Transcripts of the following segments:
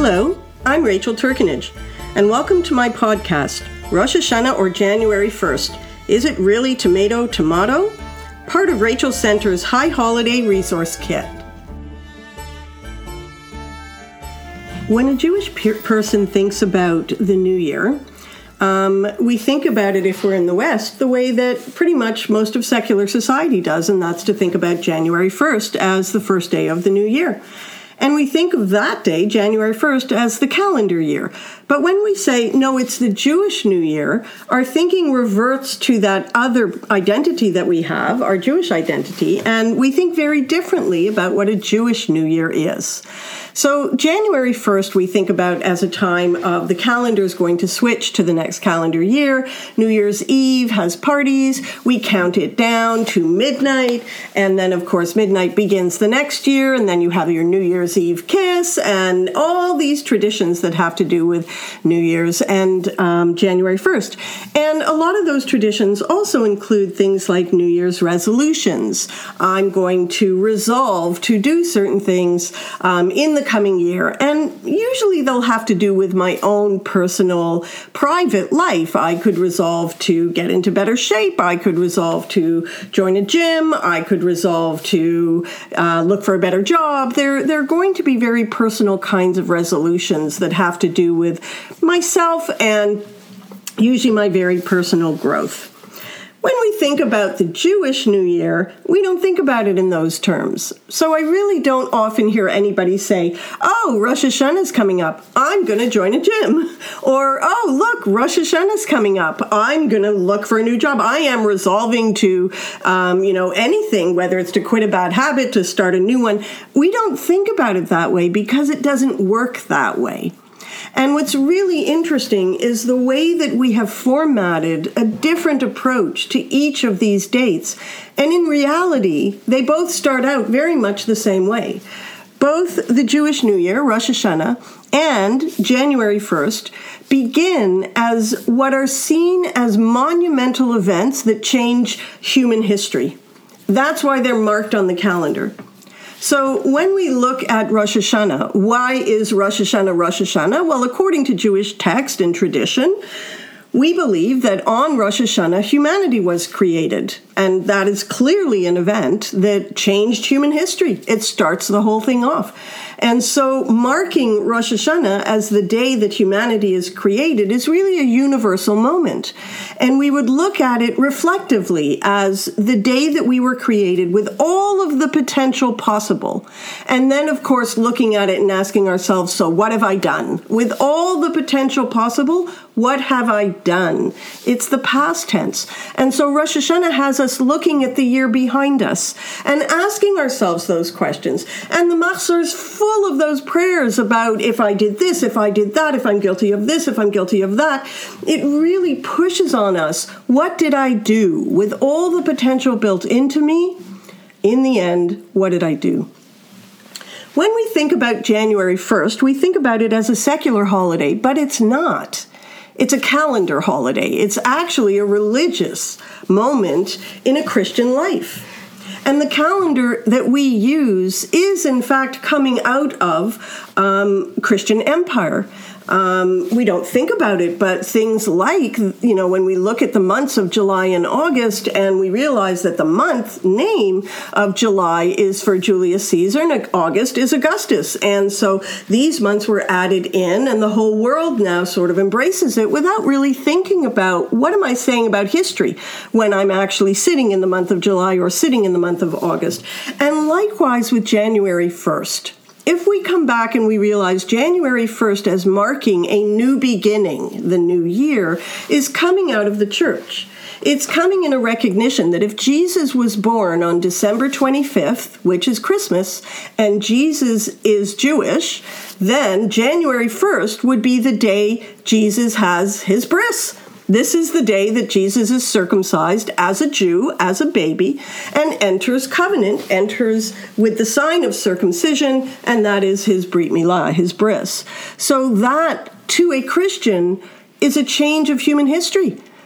Hello, I'm Rachel Turkinage, and welcome to my podcast, Rosh Hashanah or January 1st. Is it really tomato? Part of Rachel Center's High Holiday Resource Kit. When a Jewish person thinks about the New Year, we think about it, if we're in the West, the way that pretty much most of secular society does, and that's to think about January 1st as the first day of the New Year. And we think of that day, January 1st, as the calendar year. But when we say, no, it's the Jewish New Year, our thinking reverts to that other identity that we have, our Jewish identity, and we think very differently about what a Jewish New Year is. So January 1st, we think about as a time of the calendar is going to switch to the next calendar year. New Year's Eve has parties. We count it down to midnight. And then, of course, midnight begins the next year. And then you have your New Year's Eve kiss and all these traditions that have to do with New Year's and January 1st. And a lot of those traditions also include things like New Year's resolutions. I'm going to resolve to do certain things in the coming year, and usually they'll have to do with my own personal private life. I could resolve to get into better shape. I could resolve to join a gym. I could resolve to look for a better job. They're going to be very personal kinds of resolutions that have to do with myself and usually my very personal growth. When we think about the Jewish New Year, we don't think about it in those terms. So I really don't often hear anybody say, oh, Rosh Hashanah's coming up, I'm going to join a gym. Or, oh, look, Rosh Hashanah's coming up, I'm going to look for a new job. I am resolving to, anything, whether it's to quit a bad habit, to start a new one. We don't think about it that way because it doesn't work that way. And what's really interesting is the way that we have formatted a different approach to each of these dates. And in reality, they both start out very much the same way. Both the Jewish New Year, Rosh Hashanah, and January 1st begin as what are seen as monumental events that change human history. That's why they're marked on the calendar. So when we look at Rosh Hashanah, why is Rosh Hashanah Rosh Hashanah? Well, according to Jewish text and tradition, we believe that on Rosh Hashanah, humanity was created. And that is clearly an event that changed human history. It starts the whole thing off. And so marking Rosh Hashanah as the day that humanity is created is really a universal moment. And we would look at it reflectively as the day that we were created with all of the potential possible. And then, of course, looking at it and asking ourselves, so what have I done? With all the potential possible, what have I done? It's the past tense. And so Rosh Hashanah has us looking at the year behind us and asking ourselves those questions. And the Machzor is full of those prayers about if I did this, if I did that, if I'm guilty of this, if I'm guilty of that. It really pushes on us, what did I do? With all the potential built into me, in the end, what did I do? When we think about January 1st, we think about it as a secular holiday, but it's not. It's a calendar holiday. It's actually a religious moment in a Christian life. And the calendar that we use is, in fact, coming out of Christian empire. We don't think about it, but things like, when we look at the months of July and August, and we realize that the month name of July is for Julius Caesar and August is Augustus. And so these months were added in, and the whole world now sort of embraces it without really thinking about what am I saying about history when I'm actually sitting in the month of July or sitting in the month of August. And likewise with January 1st. If we come back and we realize January 1st as marking a new beginning, the new year, is coming out of the church. It's coming in a recognition that if Jesus was born on December 25th, which is Christmas, and Jesus is Jewish, then January 1st would be the day Jesus has his bris. This is the day that Jesus is circumcised as a Jew, as a baby, and enters covenant, enters with the sign of circumcision, and that is his Brit Milah, his bris. So that, to a Christian, is a change of human history.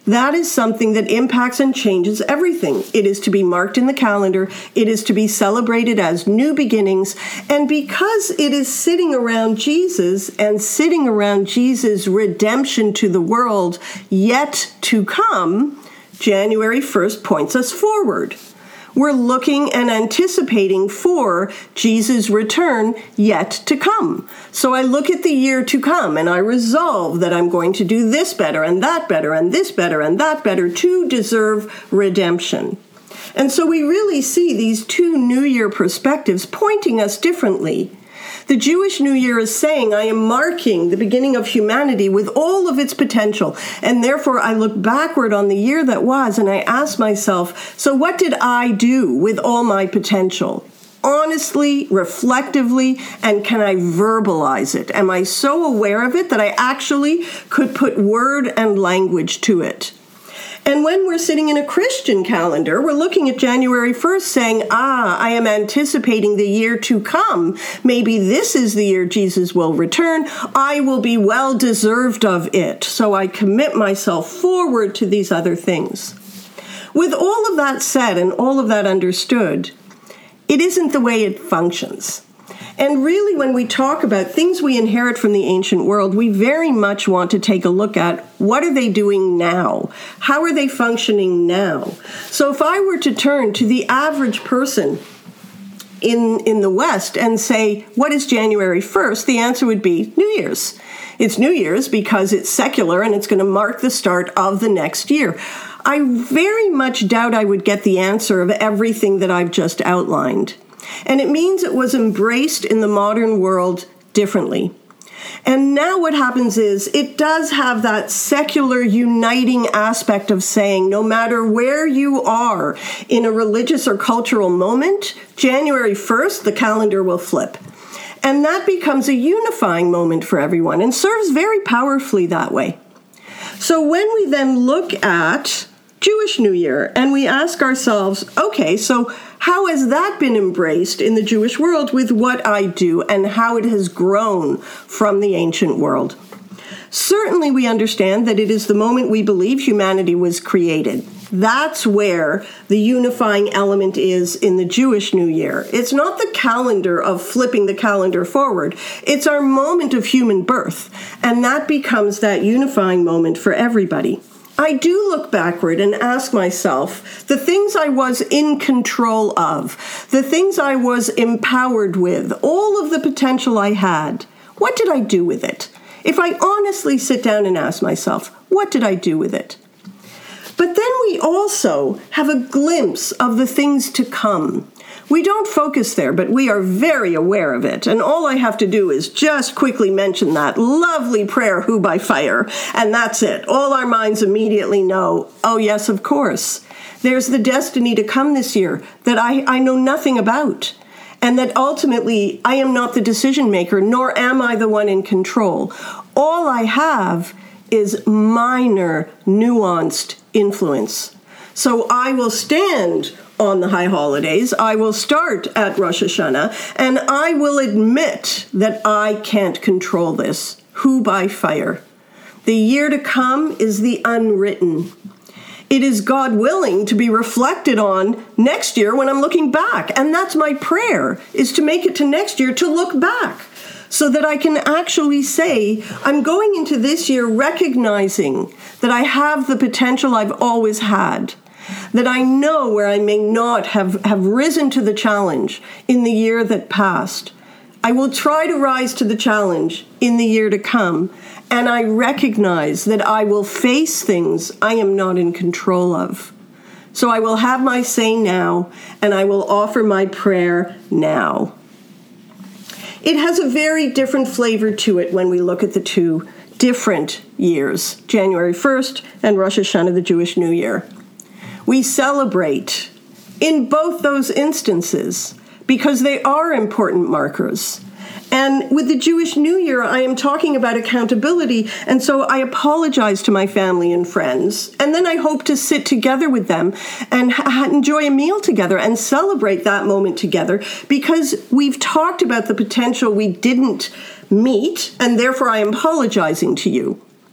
That is something that impacts and changes everything. It is to be marked in the calendar. It is to be celebrated as new beginnings. And because it is sitting around Jesus and sitting around Jesus' redemption to the world yet to come, January 1st points us forward. We're looking and anticipating for Jesus' return yet to come. So I look at the year to come and I resolve that I'm going to do this better and that better and this better and that better to deserve redemption. And so we really see these two New Year perspectives pointing us differently. The Jewish New Year is saying, I am marking the beginning of humanity with all of its potential, and therefore I look backward on the year that was, and I ask myself, so what did I do with all my potential? Honestly, reflectively, and can I verbalize it? Am I so aware of it that I actually could put word and language to it? And when we're sitting in a Christian calendar, we're looking at January 1st saying, I am anticipating the year to come. Maybe this is the year Jesus will return. I will be well deserved of it. So I commit myself forward to these other things. With all of that said and all of that understood, it isn't the way it functions. And really, when we talk about things we inherit from the ancient world, we very much want to take a look at what are they doing now? How are they functioning now? So if I were to turn to the average person in the West and say, what is January 1st? The answer would be New Year's. It's New Year's because it's secular and it's going to mark the start of the next year. I very much doubt I would get the answer of everything that I've just outlined. And it means it was embraced in the modern world differently. And now what happens is it does have that secular uniting aspect of saying no matter where you are in a religious or cultural moment, January 1st, the calendar will flip. And that becomes a unifying moment for everyone and serves very powerfully that way. So when we then look at Jewish New Year and we ask ourselves, okay, so how has that been embraced in the Jewish world with what I do and how it has grown from the ancient world? Certainly we understand that it is the moment we believe humanity was created. That's where the unifying element is in the Jewish New Year. It's not the calendar of flipping the calendar forward. It's our moment of human birth, and that becomes that unifying moment for everybody. I do look backward and ask myself, the things I was in control of, the things I was empowered with, all of the potential I had, what did I do with it? If I honestly sit down and ask myself, what did I do with it? But then we also have a glimpse of the things to come. We don't focus there, but we are very aware of it. And all I have to do is just quickly mention that lovely prayer, Who by Fire, and that's it. All our minds immediately know, oh yes, of course. There's the destiny to come this year that I know nothing about. And that ultimately I am not the decision maker, nor am I the one in control. All I have is minor, nuanced influence. So I will stand on the high holidays, I will start at Rosh Hashanah, and I will admit that I can't control this. Who by fire? The year to come is the unwritten. It is God willing to be reflected on next year when I'm looking back. And that's my prayer, is to make it to next year to look back so that I can actually say, I'm going into this year recognizing that I have the potential I've always had, that I know where I may not have risen to the challenge in the year that passed. I will try to rise to the challenge in the year to come, and I recognize that I will face things I am not in control of. So I will have my say now, and I will offer my prayer now. It has a very different flavor to it when we look at the two different years, January 1st and Rosh Hashanah, the Jewish New Year. We celebrate in both those instances because they are important markers. And with the Jewish New Year, I am talking about accountability, and so I apologize to my family and friends, and then I hope to sit together with them and enjoy a meal together and celebrate that moment together because we've talked about the potential we didn't meet, and therefore I am apologizing to you.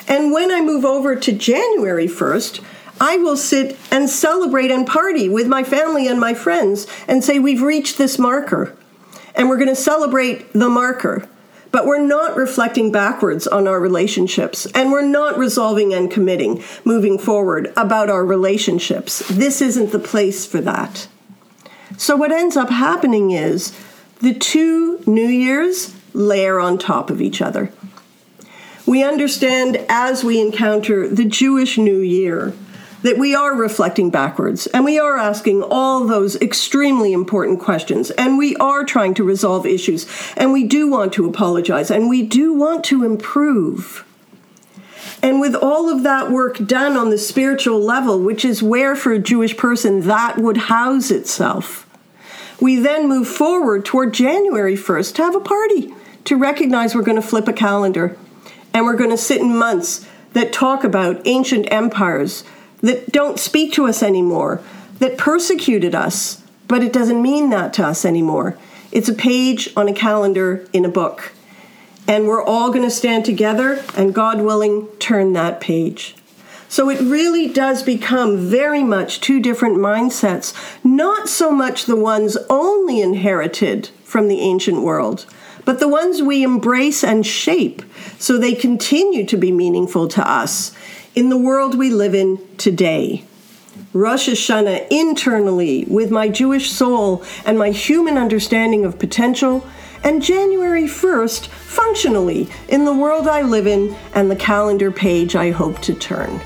And when I move over to January 1st, I will sit and celebrate and party with my family and my friends and say, we've reached this marker. And we're going to celebrate the marker. But we're not reflecting backwards on our relationships. And we're not resolving and committing, moving forward about our relationships. This isn't the place for that. So what ends up happening is the two New Years layer on top of each other. We understand as we encounter the Jewish New Year that we are reflecting backwards and we are asking all those extremely important questions and we are trying to resolve issues and we do want to apologize and we do want to improve. And with all of that work done on the spiritual level, which is where for a Jewish person that would house itself, we then move forward toward January 1st to have a party, to recognize we're going to flip a calendar and we're going to sit in months that talk about ancient empires that don't speak to us anymore, that persecuted us, but it doesn't mean that to us anymore. It's a page on a calendar in a book. And we're all going to stand together and, God willing, turn that page. So it really does become very much two different mindsets, not so much the ones only inherited from the ancient world, but the ones we embrace and shape so they continue to be meaningful to us in the world we live in today. Rosh Hashanah internally with my Jewish soul and my human understanding of potential, and January 1st functionally in the world I live in and the calendar page I hope to turn.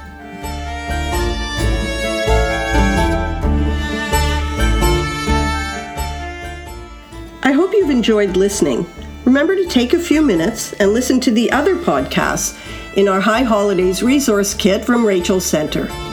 I hope you've enjoyed listening. Remember to take a few minutes and listen to the other podcasts in our High Holidays resource kit from Rachel Center.